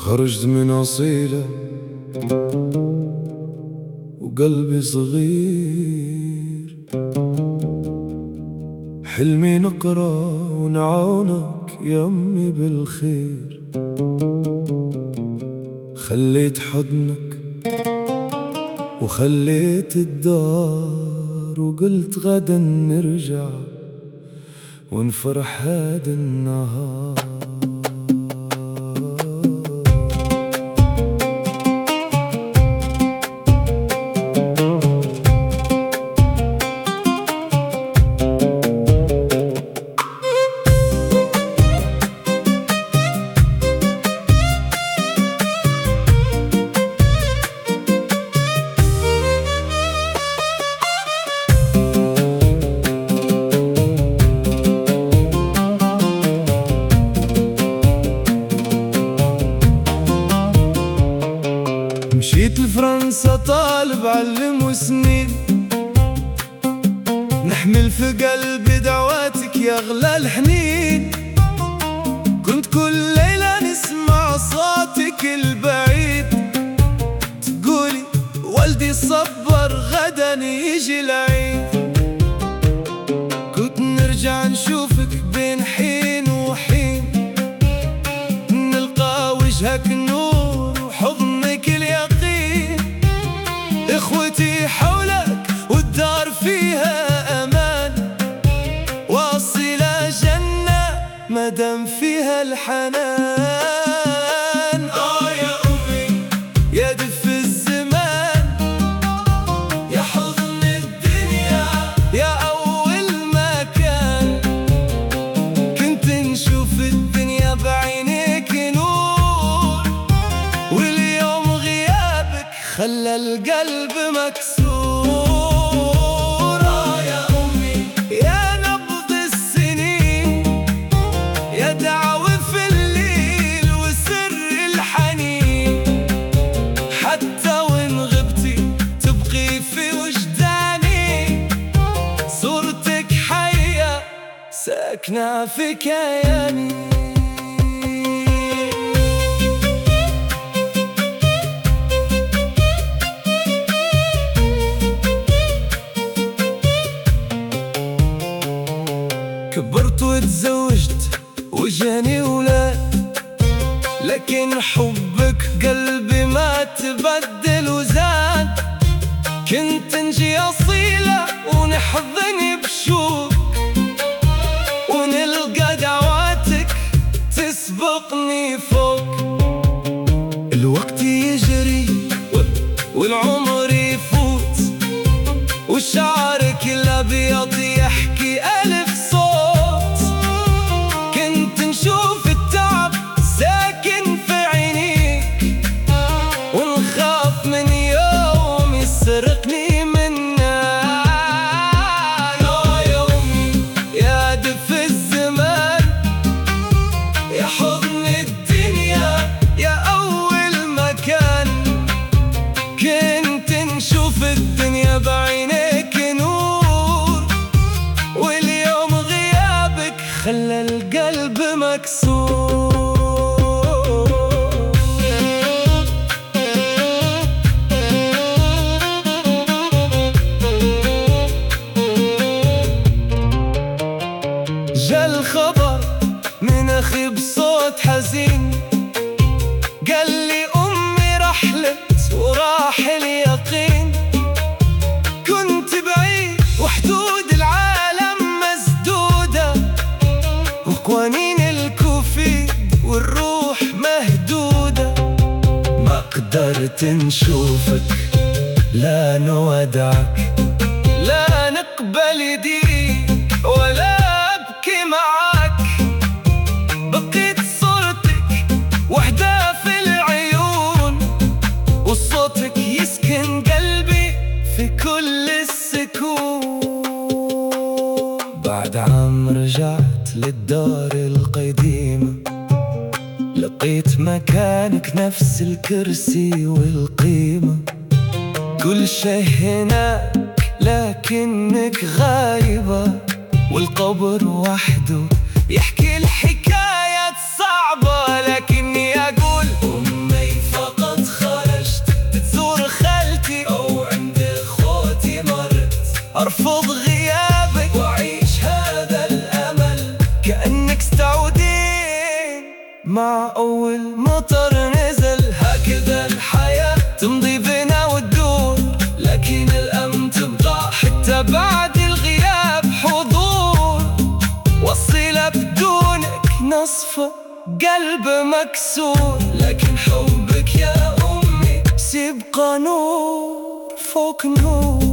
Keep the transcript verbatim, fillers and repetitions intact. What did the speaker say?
خرجت من أصيلة وقلبي صغير، حلمي نقرا ونعاونك يمي بالخير. خليت حضنك وخليت الدار، وقلت غدا نرجع ونفرح هذا النهار. مشيت لفرنسا طالب علم وسنين، نحمل في قلبي دعواتك يا أغلى الحنين. كنت كل ليلة نسمع صوتك البعيد، تقولي والدي صبر غدا يجي العيد. كنت نرجع نشوفك بين حين وحين، نلقى وجهك نور وحضنك اليقين. اخوتي حولك والدار فيها امان، واصلة جنة مدام فيها الحنان. اه يا امي يا دف الزمان، يا حضن الدنيا يا اول مكان. كنت نشوف الدنيا بعينيك نور، واليوم غيابك خلى القلب مكسور. آه يا أمي يا نبض السنين، يا دعوة في الليل وسر الحنين. حتى وإن غبتي تبقي في وجداني، صورتك حية ساكنة في كياني. كبرت وتزوجت وجاني ولاد، لكن حبك قلبي ما تبدل وزاد. كنت نجي أصيلة ونحضني بشوق، ونلقى دعواتك تسبقني فوق. الوقت يجري والعمر يفوت، وشعرك الأبيض يحكي ألف صوت. كنت نشوف التعب ساكن في عينيك، ونخاف من يوم يسرقني منك. آه يا أمي يا دف الزمان، يا حضن الدنيا يا أول مكان. كنت نشوف الدنيا بعينيك نور، واليوم غيابك خلى القلب مكسور. جا الخبر من أخي بصوت حزين، قال لي أمي رحلت وراح اليقين. كنت بعيد وحدود العالم مسدودة، وقوانين الكوفيد والروح مهدودة. ما قدرت نشوفك لا نودعك، لا نقبل يديك ولا أبكي معك. بقيت صورتك وحدة في العيون، وصوتك يسكن قلبي في كل السكون. بعد عام رجعت للدار القديمة، لقيت مكانك نفس الكرسي والقيمة. كل شيء هناك لكنك غايبة، والقبر وحده يحكي الحكايات صعبة. لكني أقول أرفض غيابك وأعيش هذا الأمل كأنك ستعودين مع أول مطر نزل. هكذا الحياة تمضي بنا وتدور، لكن الأمن تبقى حتى بعد الغياب حضور. والصلة بدونك نصفى قلب مكسور، لكن حبك يا أمي سيبقى نور فوق نور.